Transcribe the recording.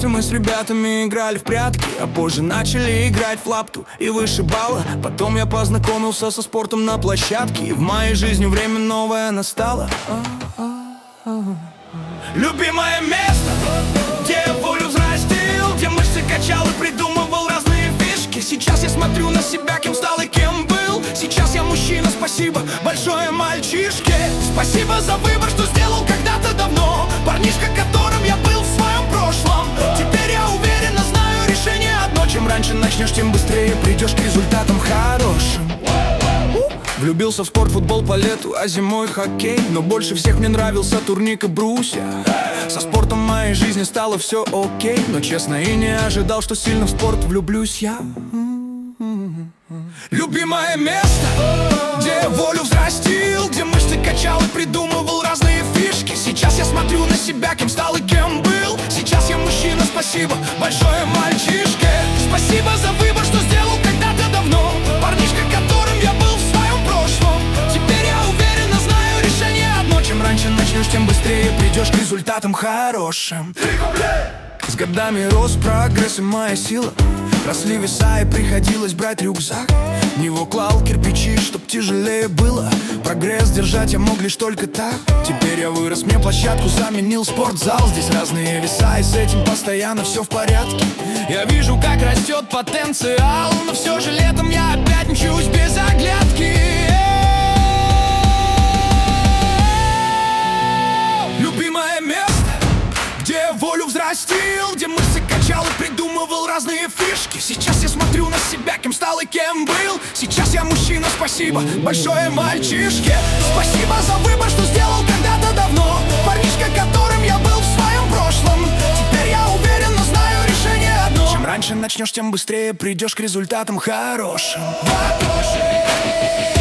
детстве мы с ребятами играли в прятки, а позже начали играть в лапту и вышибало. Потом я познакомился со спортом на площадке, и в моей жизни время новое настало. Любимое место, где я волю взрастил, где мышцы качал и придумывал разные фишки. Сейчас я смотрю на себя, кем стал и кем был. Сейчас я мужчина, спасибо большое мальчишке. Спасибо за выбор, что сделал когда-то давно. Парнишка, которым я был в своем прошлом. Теперь я уверенно знаю решение одно: чем раньше начнешь, тем быстрее придешь к результатам хорошим. Влюбился в спорт, футбол по лету, а зимой хоккей. Но больше всех мне нравился турник и брусья. Со спортом в моей жизни стало все окей, но честно и не ожидал, что сильно в спорт влюблюсь я. Любимое место, где я волю взрастил, где мышцы качал и придумывал разные фишки. Сейчас я смотрю на себя, кем стал и кем был. Сейчас я мужчина, спасибо большое мальчишке. Спасибо за выбор, что сделал когда-то давно. Парнишка, которым я был в своем прошлом. Теперь я уверенно знаю решение одно: чем раньше начнешь, тем быстрее придешь к результатам хорошим. С годами рос прогресс и моя сила. Росли веса и приходилось брать рюкзак. В него клал кирпичи, чтоб тяжелее было. Прогресс держать я мог лишь только так. Теперь я вырос, мне площадку заменил спортзал. Здесь разные веса, и с этим постоянно все в порядке. Я вижу, как растет потенциал, но все же летом я опять мчусь без оглядки. Любимое место, где я волю взрастил, где мышцы качал и придумывал разные фишки. Сейчас я смотрю на себя, кем стал и кем был. Сейчас я мужчина, спасибо большое мальчишке. Спасибо за выбор, что сделал когда-то давно. Парнишка, которым я был в своем прошлом. Теперь я уверенно знаю решение одно: чем раньше начнешь, тем быстрее придешь к результатам хорошим.